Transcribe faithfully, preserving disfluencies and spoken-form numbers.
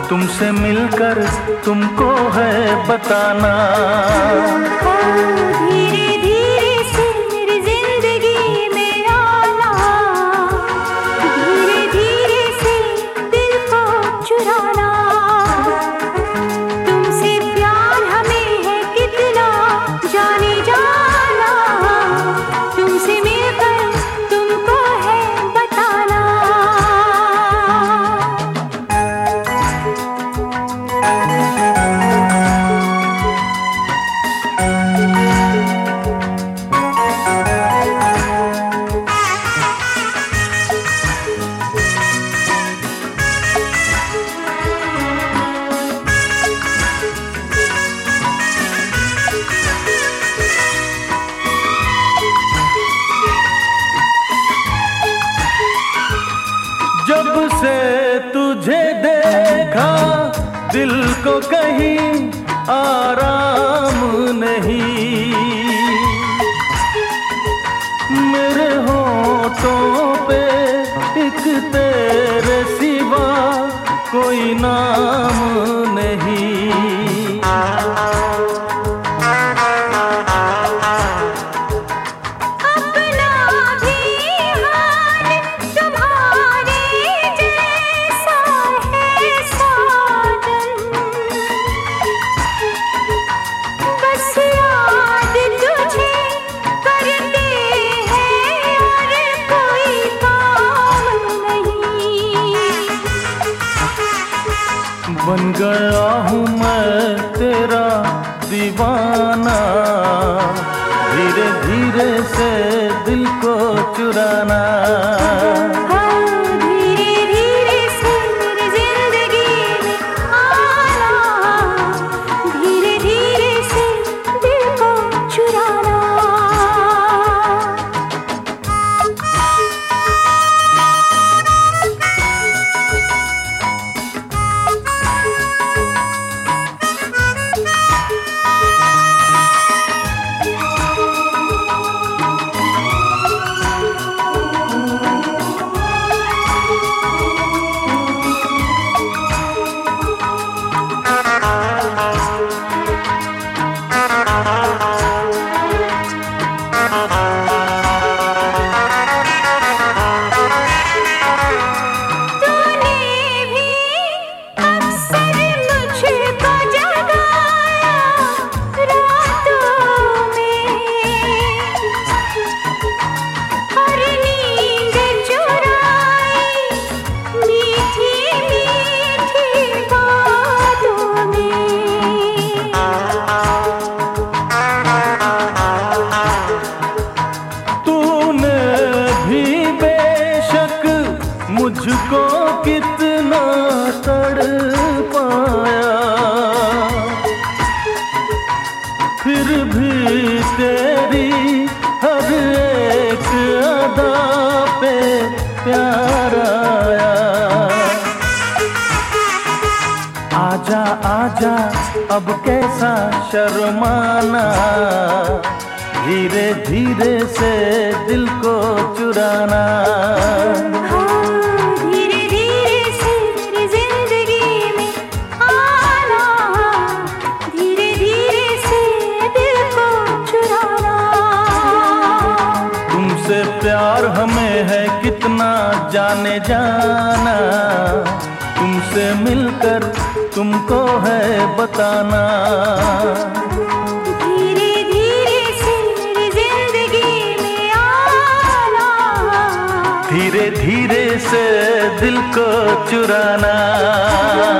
तुमसे मिलकर तुमको है बताना। धीरे धीरे से मेरी जिंदगी में आना, धीरे धीरे से दिल को चुराना। तुमसे प्यार हमें है कितना जाने जाना, तुमसे मिलकर तुमको है बताना। जब से तुझे देखा दिल को कहीं आराम नहीं, मेरे होठों पे एक तेरे सिवा कोई नाम नहीं। बन गया हूँ मैं तेरा दीवाना, धीरे धीरे से दिल को चुराना। धीरे धीरे से मेरी जिंदगी में आना, धीरे धीरे से दिल को चुराना। मुझको कितना तड़पाया, फिर भी तेरी हर एक अदा पे प्यार आया। आजा आजा अब कैसा शर्माना, धीरे धीरे से दिल को चुराना। धीरे धीरे से मेरी जिंदगी में आना, धीरे धीरे से दिल को चुराना। तुमसे प्यार हमें है कितना जाने जाना, तुमसे मिलकर तुमको है बताना। धीरे धीरे से दिल को चुराना।